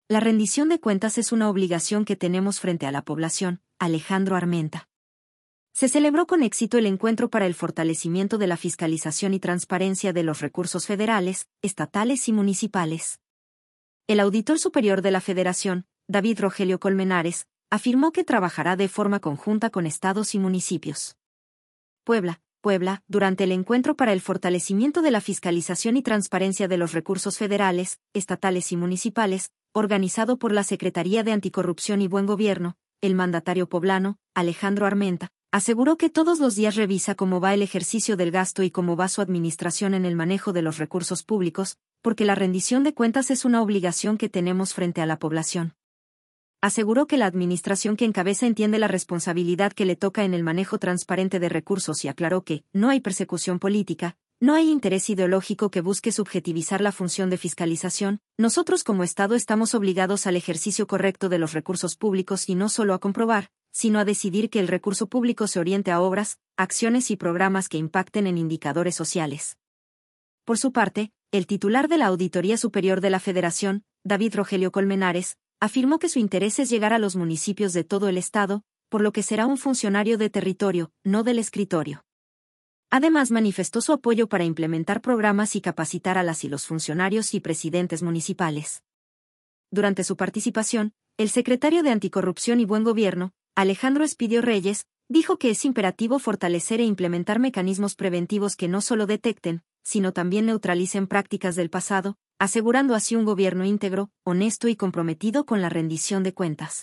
La rendición de cuentas es una obligación que tenemos frente a la población. Alejandro Armenta. Se celebró con éxito el encuentro para el fortalecimiento de la fiscalización y transparencia de los recursos federales, estatales y municipales. El auditor superior de la Federación, David Rogelio Colmenares, afirmó que trabajará de forma conjunta con estados y municipios. Puebla, durante el encuentro para el fortalecimiento de la fiscalización y transparencia de los recursos federales, estatales y municipales, organizado por la Secretaría de Anticorrupción y Buen Gobierno, el mandatario poblano, Alejandro Armenta, aseguró que todos los días revisa cómo va el ejercicio del gasto y cómo va su administración en el manejo de los recursos públicos, porque la rendición de cuentas es una obligación que tenemos frente a la población. Aseguró que la administración que encabeza entiende la responsabilidad que le toca en el manejo transparente de recursos y aclaró que no hay persecución política, no hay interés ideológico que busque subjetivizar la función de fiscalización. Nosotros como Estado estamos obligados al ejercicio correcto de los recursos públicos y no solo a comprobar, sino a decidir que el recurso público se oriente a obras, acciones y programas que impacten en indicadores sociales. Por su parte, el titular de la Auditoría Superior de la Federación, David Rogelio Colmenares, afirmó que su interés es llegar a los municipios de todo el Estado, por lo que será un funcionario de territorio, no del escritorio. Además manifestó su apoyo para implementar programas y capacitar a las y los funcionarios y presidentes municipales. Durante su participación, el secretario de Anticorrupción y Buen Gobierno, Alejandro Espidio Reyes, dijo que es imperativo fortalecer e implementar mecanismos preventivos que no solo detecten, sino también neutralicen prácticas del pasado, asegurando así un gobierno íntegro, honesto y comprometido con la rendición de cuentas.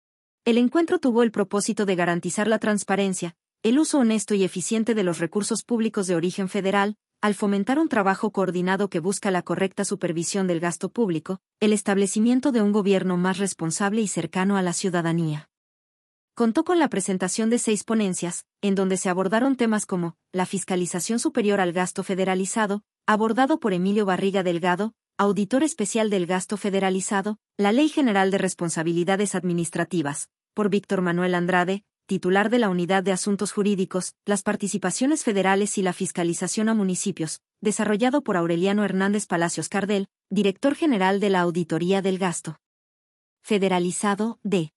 El encuentro tuvo el propósito de garantizar la transparencia, el uso honesto y eficiente de los recursos públicos de origen federal, al fomentar un trabajo coordinado que busca la correcta supervisión del gasto público, el establecimiento de un gobierno más responsable y cercano a la ciudadanía. Contó con la presentación de 6 ponencias, en donde se abordaron temas como la fiscalización superior al gasto federalizado, abordado por Emilio Barriga Delgado, auditor especial del gasto federalizado, la Ley General de Responsabilidades Administrativas, por Víctor Manuel Andrade, titular de la Unidad de Asuntos Jurídicos, las participaciones federales y la fiscalización a municipios, desarrollado por Aureliano Hernández Palacios Cardel, director general de la Auditoría del Gasto Federalizado, D.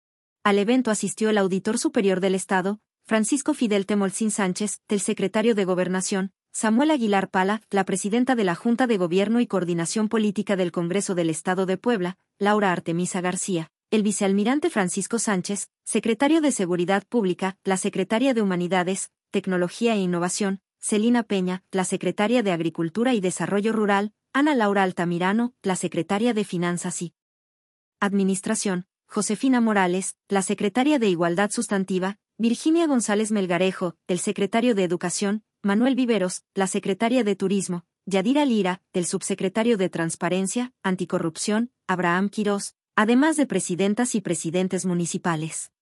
Al evento asistió el auditor superior del Estado, Francisco Fidel Temolcín Sánchez, el secretario de Gobernación, Samuel Aguilar Pala, la presidenta de la Junta de Gobierno y Coordinación Política del Congreso del Estado de Puebla, Laura Artemisa García, el vicealmirante Francisco Sánchez, secretario de Seguridad Pública, la secretaria de Humanidades, Tecnología e Innovación, Celina Peña, la secretaria de Agricultura y Desarrollo Rural, Ana Laura Altamirano, la secretaria de Finanzas y Administración, Josefina Morales, la secretaria de Igualdad Sustantiva, Virginia González Melgarejo, el secretario de Educación, Manuel Viveros, la secretaria de Turismo, Yadira Lira, el subsecretario de Transparencia, Anticorrupción, Abraham Quirós, además de presidentas y presidentes municipales.